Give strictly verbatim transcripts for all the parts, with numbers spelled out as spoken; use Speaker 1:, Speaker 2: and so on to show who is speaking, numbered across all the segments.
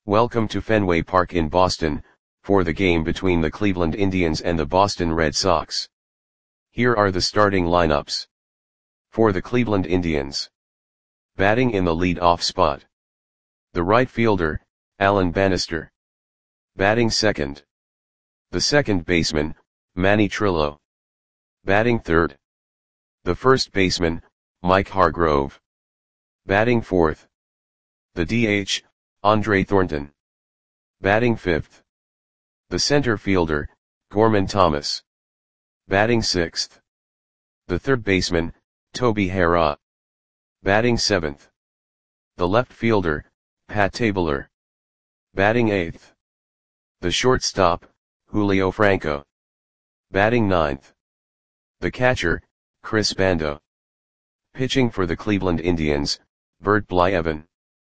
Speaker 1: Welcome to Fenway Park in Boston, for the game between the Cleveland Indians and the Boston Red Sox. Here are the starting lineups. For the Cleveland Indians. Batting in the lead-off spot. The right fielder, Alan Bannister. Batting second. The second baseman, Manny Trillo. Batting third. The first baseman, Mike Hargrove. Batting fourth. The D H, Andre Thornton. Batting fifth. The center fielder, Gorman Thomas. Batting sixth. The third baseman, Toby Harrah. Batting seventh. The left fielder, Pat Tabler. Batting eighth. The shortstop, Julio Franco. Batting ninth. The catcher, Chris Bando. Pitching for the Cleveland Indians, Bert Blyleven.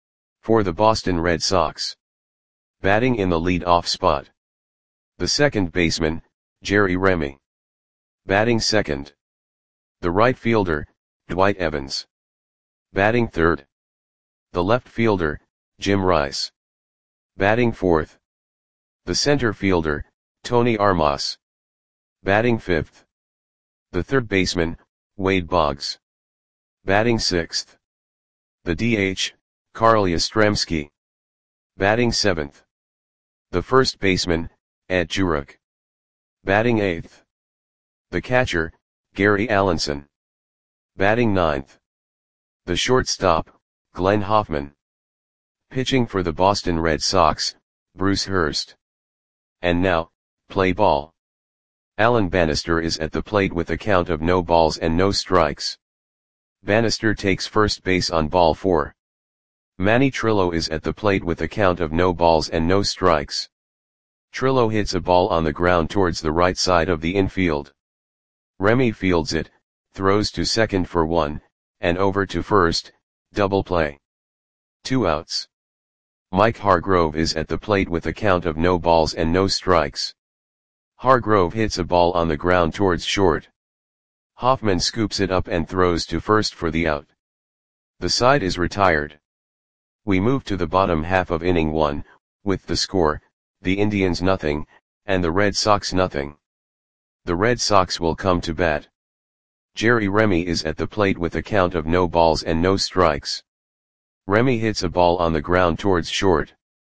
Speaker 1: For the Boston Red Sox. Batting in the lead-off spot. The second baseman, Jerry Remy. Batting second. The right fielder, Dwight Evans. Batting third. The left fielder, Jim Rice. Batting fourth. The center fielder, Tony Armas. Batting fifth. The third baseman, Wade Boggs. Batting sixth. The D H, Carl Yastrzemski. Batting seventh. The first baseman, Ed Jurek. Batting eighth. The catcher, Gary Allenson. Batting ninth. The shortstop, Glenn Hoffman. Pitching for the Boston Red Sox, Bruce Hurst. And now, play ball. Alan Bannister is at the plate with a count of no balls and no strikes. Bannister takes first base on ball four. Manny Trillo is at the plate with a count of no balls and no strikes. Trillo hits a ball on the ground towards the right side of the infield. Remy fields it, throws to second for one, and over to first, double play. Two outs. Mike Hargrove is at the plate with a count of no balls and no strikes. Hargrove hits a ball on the ground towards short. Hoffman scoops it up and throws to first for the out. The side is retired. We move to the bottom half of inning one, with the score, the Indians nothing, and the Red Sox nothing. The Red Sox will come to bat. Jerry Remy is at the plate with a count of no balls and no strikes. Remy hits a ball on the ground towards short.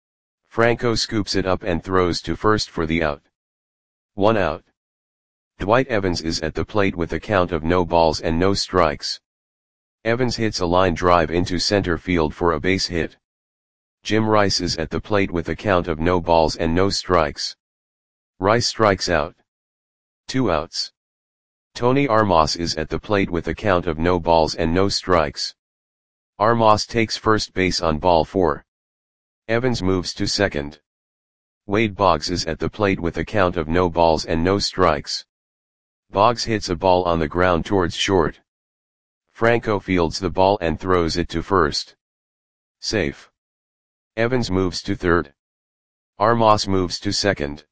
Speaker 1: Franco scoops it up and throws to first for the out. One out. Dwight Evans is at the plate with a count of no balls and no strikes. Evans hits a line drive into center field for a base hit. Jim Rice is at the plate with a count of no balls and no strikes. Rice strikes out. Two outs. Tony Armas is at the plate with a count of no balls and no strikes. Armas takes first base on ball four. Evans moves to second. Wade Boggs is at the plate with a count of no balls and no strikes. Boggs hits a ball on the ground towards short. Franco fields the ball and throws it to first. Safe. Evans moves to third. Armas moves to second.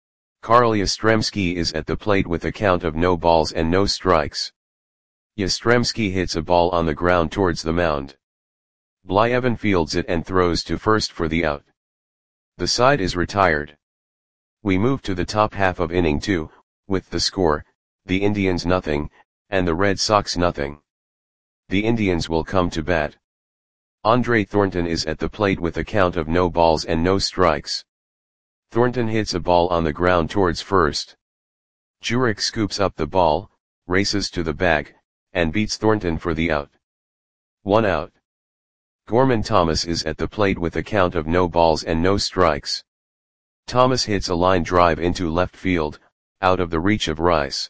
Speaker 1: Carl Yastrzemski is at the plate with a count of no balls and no strikes. Yastrzemski hits a ball on the ground towards the mound. Blyleven fields it and throws to first for the out. The side is retired. We move to the top half of inning two, with the score, the Indians nothing, and the Red Sox nothing. The Indians will come to bat. Andre Thornton is at the plate with a count of no balls and no strikes. Thornton hits a ball on the ground towards first. Jurek scoops up the ball, races to the bag, and beats Thornton for the out. One out. Gorman Thomas is at the plate with a count of no balls and no strikes. Thomas hits a line drive into left field, out of the reach of Rice.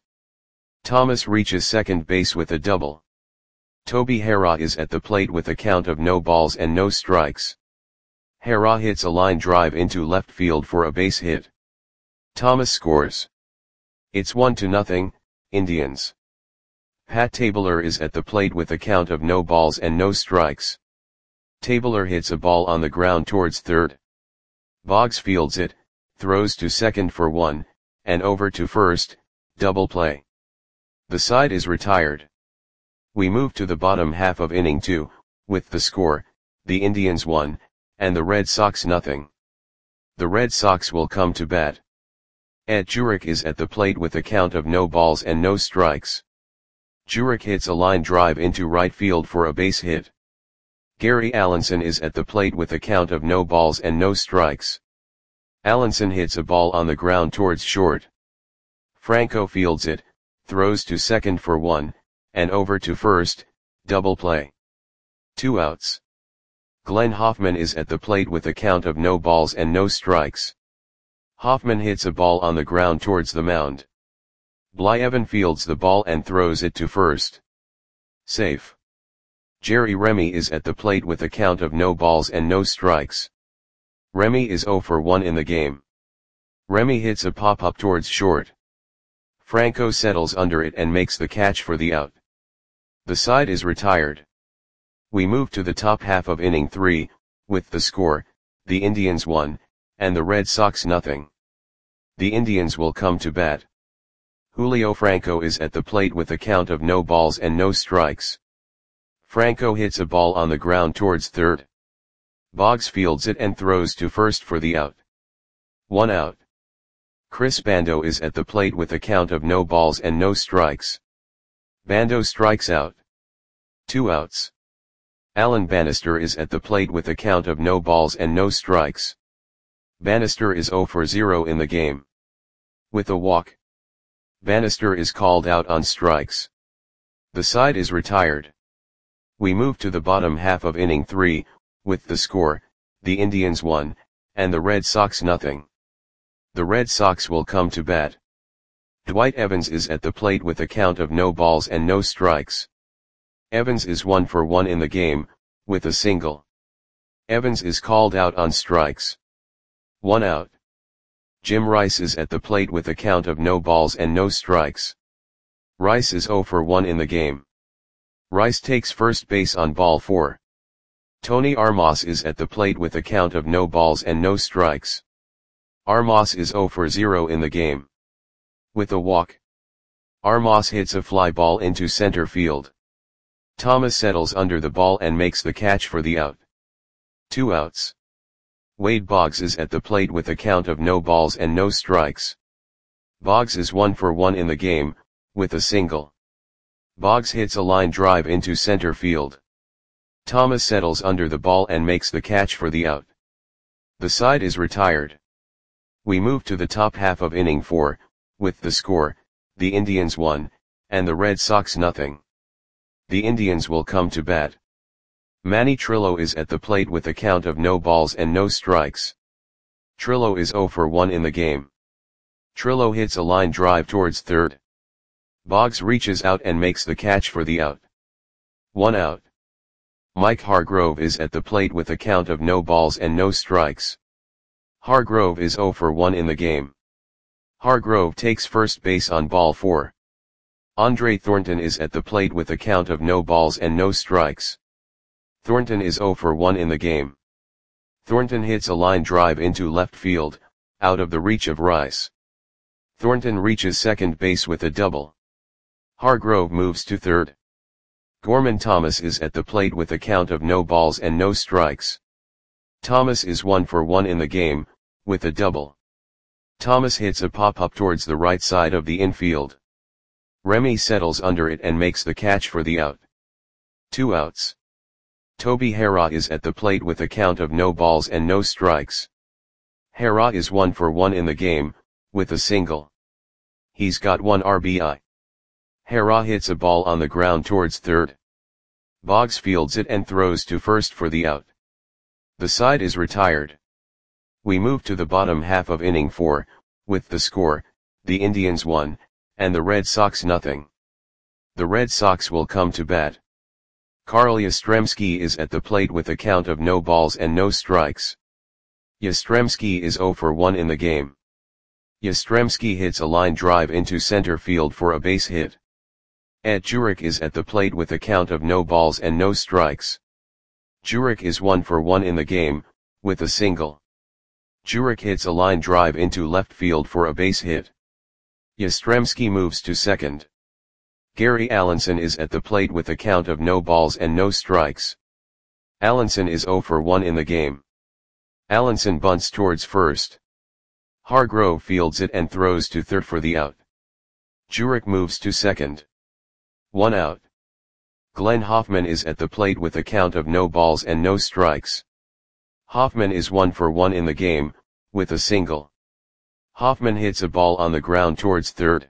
Speaker 1: Thomas reaches second base with a double. Toby Harrah is at the plate with a count of no balls and no strikes. Harrah hits a line drive into left field for a base hit. Thomas scores. It's one to nothing, Indians. Pat Tabler is at the plate with a count of no balls and no strikes. Tabler hits a ball on the ground towards third. Boggs fields it, throws to second for one, and over to first, double play. The side is retired. We move to the bottom half of inning two, with the score, the Indians one, and the Red Sox nothing. The Red Sox will come to bat. Ed Jurek is at the plate with a count of no balls and no strikes. Jurek hits a line drive into right field for a base hit. Gary Allenson is at the plate with a count of no balls and no strikes. Allenson hits a ball on the ground towards short. Franco fields it, throws to second for one, and over to first, double play. Two outs. Glenn Hoffman is at the plate with a count of no balls and no strikes. Hoffman hits a ball on the ground towards the mound. Blyevin fields the ball and throws it to first. Safe. Jerry Remy is at the plate with a count of no balls and no strikes. Remy is oh for one in the game. Remy hits a pop-up towards short. Franco settles under it and makes the catch for the out. The side is retired. We move to the top half of inning three, with the score, the Indians one, and the Red Sox nothing. The Indians will come to bat. Julio Franco is at the plate with a count of no balls and no strikes. Franco hits a ball on the ground towards third. Boggs fields it and throws to first for the out. One out. Chris Bando is at the plate with a count of no balls and no strikes. Bando strikes out. Two outs. Alan Bannister is at the plate with a count of no balls and no strikes. Bannister is oh for zero in the game. With a walk, Bannister is called out on strikes. The side is retired. We move to the bottom half of inning three, with the score, the Indians one, and the Red Sox nothing. The Red Sox will come to bat. Dwight Evans is at the plate with a count of no balls and no strikes. Evans is one for one in the game, with a single. Evans is called out on strikes. One out. Jim Rice is at the plate with a count of no balls and no strikes. Rice is oh for one in the game. Rice takes first base on ball four. Tony Armas is at the plate with a count of no balls and no strikes. Armas is oh for zero in the game. With a walk, Armas hits a fly ball into center field. Thomas settles under the ball and makes the catch for the out. Two outs. Wade Boggs is at the plate with a count of no balls and no strikes. Boggs is one for one in the game, with a single. Boggs hits a line drive into center field. Thomas settles under the ball and makes the catch for the out. The side is retired. We move to the top half of inning four, with the score, the Indians one, and the Red Sox nothing. The Indians will come to bat. Manny Trillo is at the plate with a count of no balls and no strikes. Trillo is oh for one in the game. Trillo hits a line drive towards third. Boggs reaches out and makes the catch for the out. One out. Mike Hargrove is at the plate with a count of no balls and no strikes. Hargrove is oh for one in the game. Hargrove takes first base on ball four. Andre Thornton is at the plate with a count of no balls and no strikes. Thornton is oh for one in the game. Thornton hits a line drive into left field, out of the reach of Rice. Thornton reaches second base with a double. Hargrove moves to third. Gorman Thomas is at the plate with a count of no balls and no strikes. Thomas is one for one in the game, with a double. Thomas hits a pop-up towards the right side of the infield. Remy settles under it and makes the catch for the out. Two outs. Toby Harrah is at the plate with a count of no balls and no strikes. Harrah is one for one in the game, with a single. He's got one R B I. Harrah hits a ball on the ground towards third. Boggs fields it and throws to first for the out. The side is retired. We move to the bottom half of inning four, with the score, the Indians one, and the Red Sox nothing. The Red Sox will come to bat. Carl Yastrzemski is at the plate with a count of no balls and no strikes. Yastrzemski is oh for one in the game. Yastrzemski hits a line drive into center field for a base hit. Ed Jurek is at the plate with a count of no balls and no strikes. Jurek is one for one in the game, with a single. Jurek hits a line drive into left field for a base hit. Yastrzemski moves to second. Gary Allenson is at the plate with a count of no balls and no strikes. Allenson is oh for one in the game. Allenson bunts towards first. Hargrove fields it and throws to third for the out. Jurek moves to second. One out. Glenn Hoffman is at the plate with a count of no balls and no strikes. Hoffman is one for one in the game, with a single. Hoffman hits a ball on the ground towards third.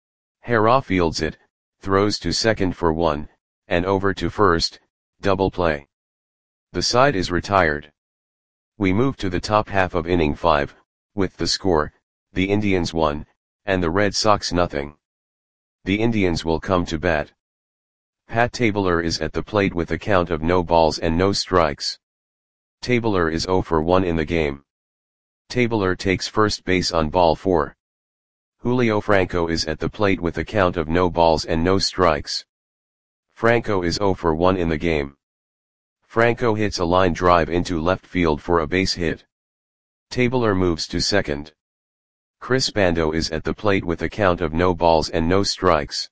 Speaker 1: Harrah fields it, throws to second for one, and over to first, double play. The side is retired. We move to the top half of inning five, with the score, the Indians one, and the Red Sox nothing. The Indians will come to bat. Pat Tabler is at the plate with a count of no balls and no strikes. Tabler is zero for one in the game. Tabler takes first base on ball four. Julio Franco is at the plate with a count of no balls and no strikes. Franco is zero for one in the game. Franco hits a line drive into left field for a base hit. Tabler moves to second. Chris Bando is at the plate with a count of no balls and no strikes.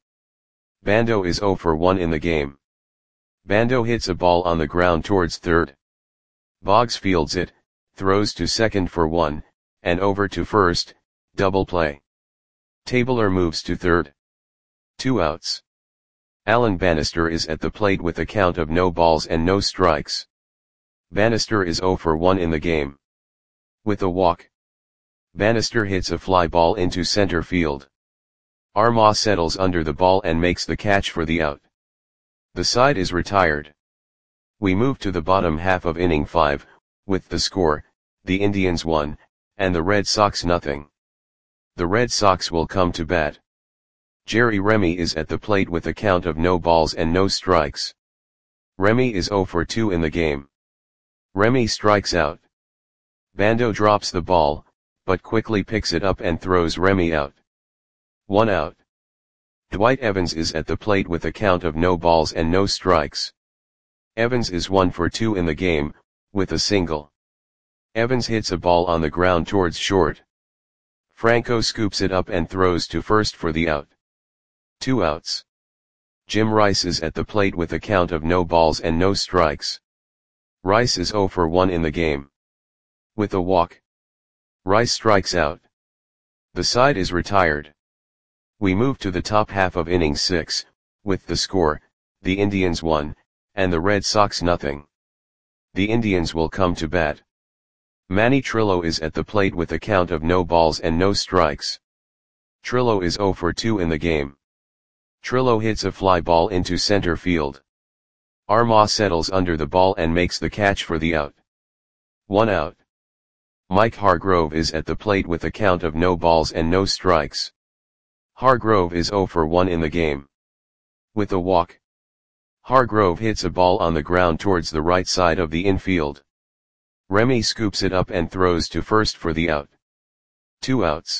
Speaker 1: Bando is zero for one in the game. Bando hits a ball on the ground towards third. Boggs fields it, throws to second for one, and over to first, double play. Tabler moves to third. Two outs. Alan Bannister is at the plate with a count of no balls and no strikes. Bannister is zero for one in the game. With a walk. Bannister hits a fly ball into center field. Armah settles under the ball and makes the catch for the out. The side is retired. We move to the bottom half of inning five, with the score, the Indians one, and the Red Sox nothing. The Red Sox will come to bat. Jerry Remy is at the plate with a count of no balls and no strikes. Remy is zero for two in the game. Remy strikes out. Bando drops the ball, but quickly picks it up and throws Remy out. One out. Dwight Evans is at the plate with a count of no balls and no strikes. Evans is one for two in the game, with a single. Evans hits a ball on the ground towards short. Franco scoops it up and throws to first for the out. Two outs. Jim Rice is at the plate with a count of no balls and no strikes. Rice is zero for one in the game. With a walk. Rice strikes out. The side is retired. We move to the top half of inning six, with the score, the Indians one, and the Red Sox nothing. The Indians will come to bat. Manny Trillo is at the plate with a count of no balls and no strikes. Trillo is zero for two in the game. Trillo hits a fly ball into center field. Armah settles under the ball and makes the catch for the out. One out. Mike Hargrove is at the plate with a count of no balls and no strikes. Hargrove is zero for one in the game. With a walk. Hargrove hits a ball on the ground towards the right side of the infield. Remy scoops it up and throws to first for the out. Two outs.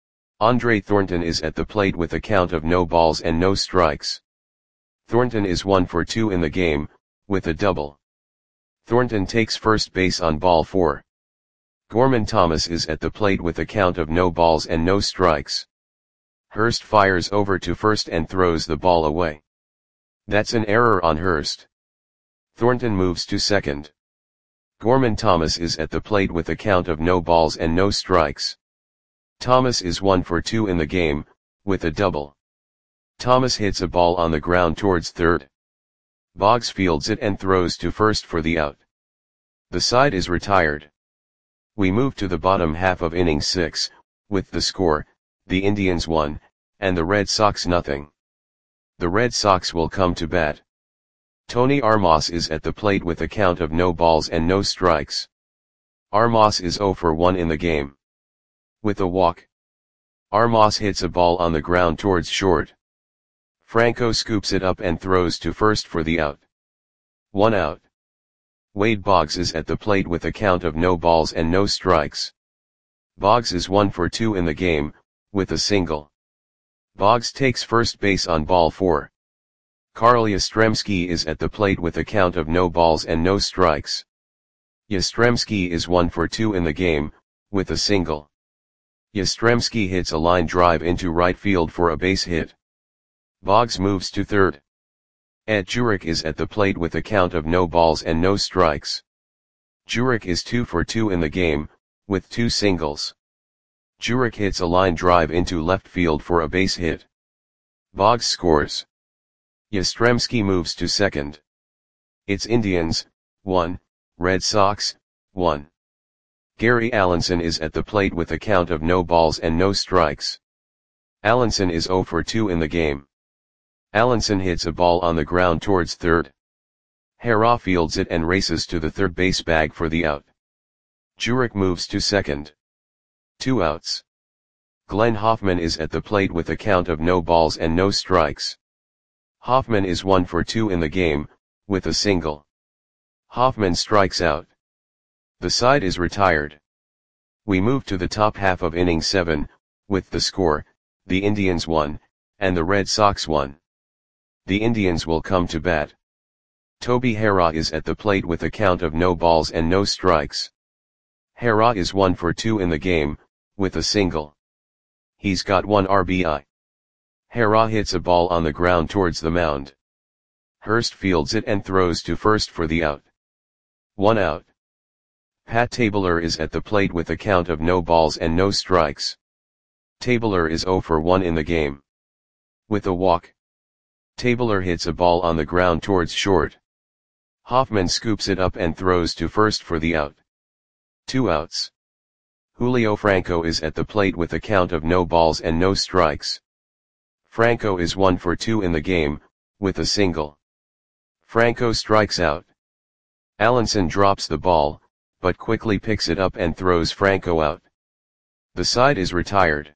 Speaker 1: Andre Thornton is at the plate with a count of no balls and no strikes. Thornton is one for two in the game, with a double. Thornton takes first base on ball four. Gorman Thomas is at the plate with a count of no balls and no strikes. Hurst fires over to first and throws the ball away. That's an error on Hurst. Thornton moves to second. Gorman Thomas is at the plate with a count of no balls and no strikes. Thomas is one for two in the game, with a double. Thomas hits a ball on the ground towards third. Boggs fields it and throws to first for the out. The side is retired. We move to the bottom half of inning six, with the score, the Indians one, and the Red Sox nothing. The Red Sox will come to bat. Tony Armas is at the plate with a count of no balls and no strikes. Armas is zero for one in the game. With a walk. Armas hits a ball on the ground towards short. Franco scoops it up and throws to first for the out. One out. Wade Boggs is at the plate with a count of no balls and no strikes. Boggs is one for two in the game, with a single. Boggs takes first base on ball four. Carl Yastrzemski is at the plate with a count of no balls and no strikes. Yastrzemski is one for two in the game, with a single. Yastrzemski hits a line drive into right field for a base hit. Boggs moves to third. Ed Jurek is at the plate with a count of no balls and no strikes. Jurek is two for two in the game, with two singles. Jurek hits a line drive into left field for a base hit. Boggs scores. Yastrzemski moves to second. It's Indians, one, Red Sox, one. Gary Allenson is at the plate with a count of no balls and no strikes. Allenson is zero for two in the game. Allenson hits a ball on the ground towards third. Harrah fields it and races to the third base bag for the out. Jurek moves to second. Two outs. Glenn Hoffman is at the plate with a count of no balls and no strikes. Hoffman is one for two in the game, with a single. Hoffman strikes out. The side is retired. We move to the top half of inning seven, with the score, the Indians won, and the Red Sox won. The Indians will come to bat. Toby Harrah is at the plate with a count of no balls and no strikes. Harrah is one for two in the game, with a single. He's got one R B I. Harrah hits a ball on the ground towards the mound. Hurst fields it and throws to first for the out. One out. Pat Tabler is at the plate with a count of no balls and no strikes. Tabler is zero for one in the game. With a walk. Tabler hits a ball on the ground towards short. Hoffman scoops it up and throws to first for the out. Two outs. Julio Franco is at the plate with a count of no balls and no strikes. Franco is one for two in the game, with a single. Franco strikes out. Allenson drops the ball, but quickly picks it up and throws Franco out. The side is retired.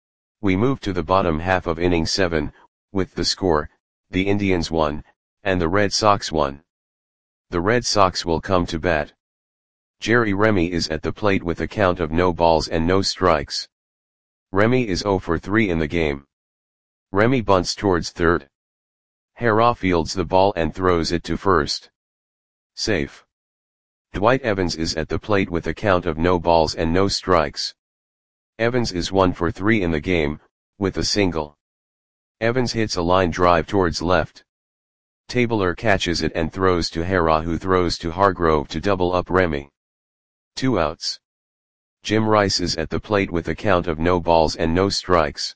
Speaker 1: We move to the bottom half of inning seven, with the score, the Indians won, and the Red Sox won. The Red Sox will come to bat. Jerry Remy is at the plate with a count of no balls and no strikes. Remy is zero for three in the game. Remy bunts towards third. Harrah fields the ball and throws it to first. Safe. Dwight Evans is at the plate with a count of no balls and no strikes. Evans is one for three in the game, with a single. Evans hits a line drive towards left. Tabler catches it and throws to Harrah, who throws to Hargrove to double up Remy. Two outs. Jim Rice is at the plate with a count of no balls and no strikes.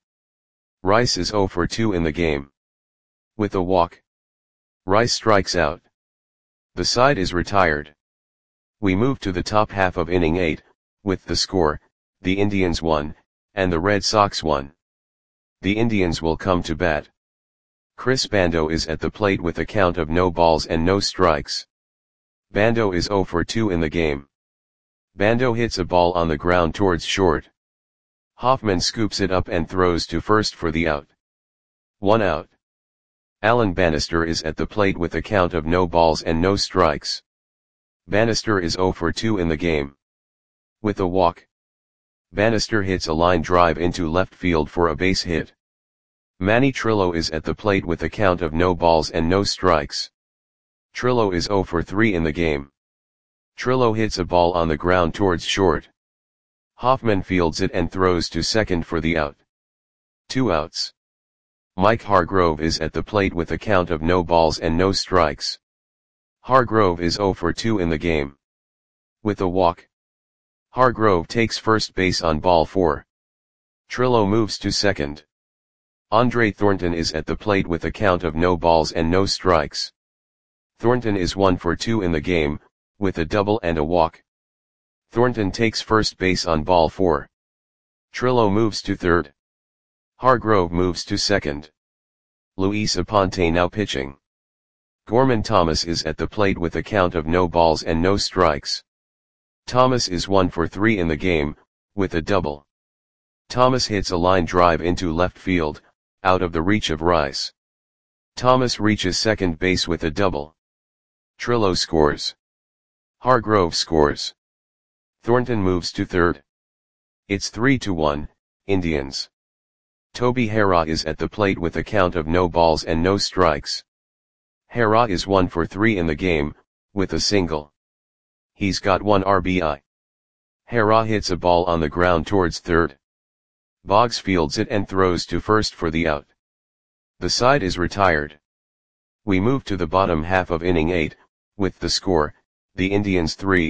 Speaker 1: Rice is zero for two in the game. With a walk. Rice strikes out. The side is retired. We move to the top half of inning eight, with the score, the Indians won, and the Red Sox won. The Indians will come to bat. Chris Bando is at the plate with a count of no balls and no strikes. Bando is zero for two in the game. Bando hits a ball on the ground towards short. Hoffman scoops it up and throws to first for the out. One out. Alan Bannister is at the plate with a count of no balls and no strikes. Bannister is zero for two in the game. With a walk. Bannister hits a line drive into left field for a base hit. Manny Trillo is at the plate with a count of no balls and no strikes. Trillo is zero for three in the game. Trillo hits a ball on the ground towards short. Hoffman fields it and throws to second for the out. Two outs. Mike Hargrove is at the plate with a count of no balls and no strikes. Hargrove is zero for two in the game. With a walk. Hargrove takes first base on ball four. Trillo moves to second. Andre Thornton is at the plate with a count of no balls and no strikes. Thornton is one for two in the game, with a double and a walk. Thornton takes first base on ball four. Trillo moves to third. Hargrove moves to second. Luis Aponte now pitching. Gorman Thomas is at the plate with a count of no balls and no strikes. Thomas is one for three in the game, with a double. Thomas hits a line drive into left field, out of the reach of Rice. Thomas reaches second base with a double. Trillo scores. Hargrove scores. Thornton moves to third. It's three to one, Indians. Toby Harrah is at the plate with a count of no balls and no strikes. Harrah is one for three in the game, with a single. He's got one R B I. Harrah hits a ball on the ground towards third. Boggs fields it and throws to first for the out. The side is retired. We move to the bottom half of inning eight, with the score, the Indians three,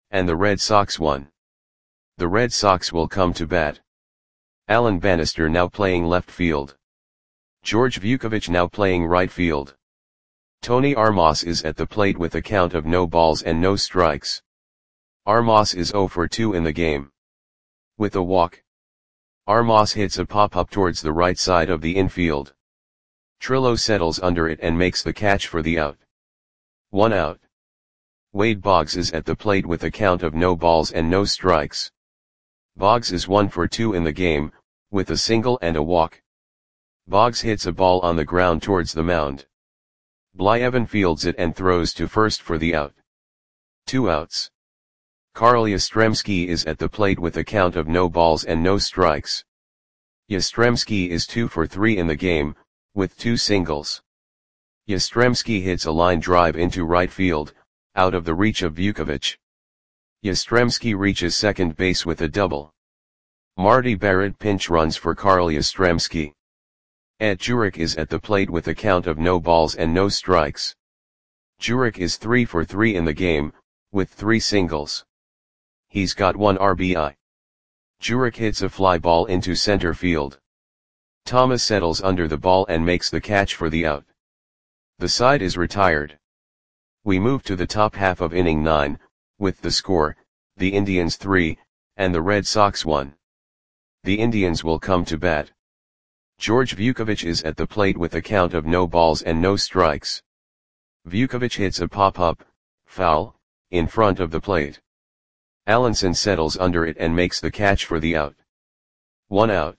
Speaker 1: and the Red Sox one. The Red Sox will come to bat. Alan Bannister now playing left field. George Vukovich now playing right field. Tony Armas is at the plate with a count of no balls and no strikes. Armas is zero for two in the game. With a walk, Armas hits a pop-up towards the right side of the infield. Trillo settles under it and makes the catch for the out. One out. Wade Boggs is at the plate with a count of no balls and no strikes. Boggs is one for two in the game, with a single and a walk. Boggs hits a ball on the ground towards the mound. Blyevin fields it and throws to first for the out. Two outs. Carl Yastrzemski is at the plate with a count of no balls and no strikes. Yastrzemski is two for three in the game, with two singles. Yastrzemski hits a line drive into right field, out of the reach of Vukovich. Yastrzemski reaches second base with a double. Marty Barrett pinch runs for Carl Yastrzemski. Ed Jurek is at the plate with a count of no balls and no strikes. Jurek is three for three in the game, with three singles. He's got one R B I. Jurek hits a fly ball into center field. Thomas settles under the ball and makes the catch for the out. The side is retired. We move to the top half of inning nine, with the score, the Indians three, and the Red Sox one. The Indians will come to bat. George Vukovich is at the plate with a count of no balls and no strikes. Vukovich hits a pop-up, foul, in front of the plate. Allenson settles under it and makes the catch for the out. One out.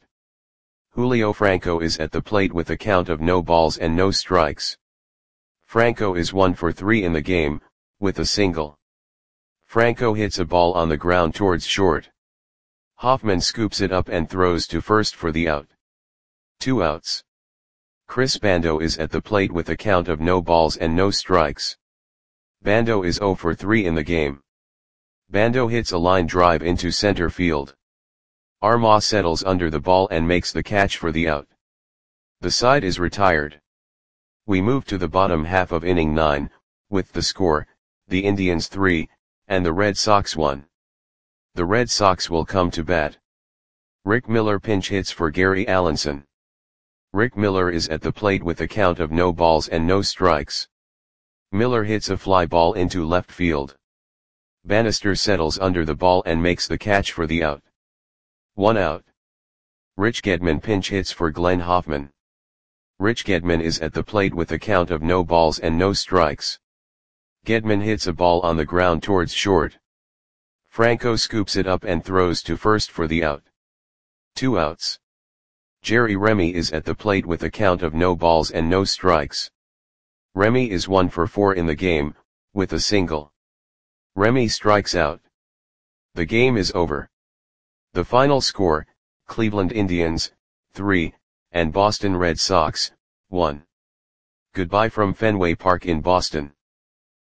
Speaker 1: Julio Franco is at the plate with a count of no balls and no strikes. Franco is one for three in the game, with a single. Franco hits a ball on the ground towards short. Hoffman scoops it up and throws to first for the out. Two outs. Chris Bando is at the plate with a count of no balls and no strikes. Bando is zero for three in the game. Bando hits a line drive into center field. Armas settles under the ball and makes the catch for the out. The side is retired. We move to the bottom half of inning nine, with the score, the Indians three, and the Red Sox one. The Red Sox will come to bat. Rick Miller pinch hits for Gary Allenson. Rick Miller is at the plate with a count of no balls and no strikes. Miller hits a fly ball into left field. Bannister settles under the ball and makes the catch for the out. One out. Rich Gedman pinch hits for Glenn Hoffman. Rich Gedman is at the plate with a count of no balls and no strikes. Gedman hits a ball on the ground towards short. Franco scoops it up and throws to first for the out. Two outs. Jerry Remy is at the plate with a count of no balls and no strikes. Remy is one for four in the game, with a single. Remy strikes out. The game is over. The final score, Cleveland Indians, three, and Boston Red Sox, one. Goodbye from Fenway Park in Boston.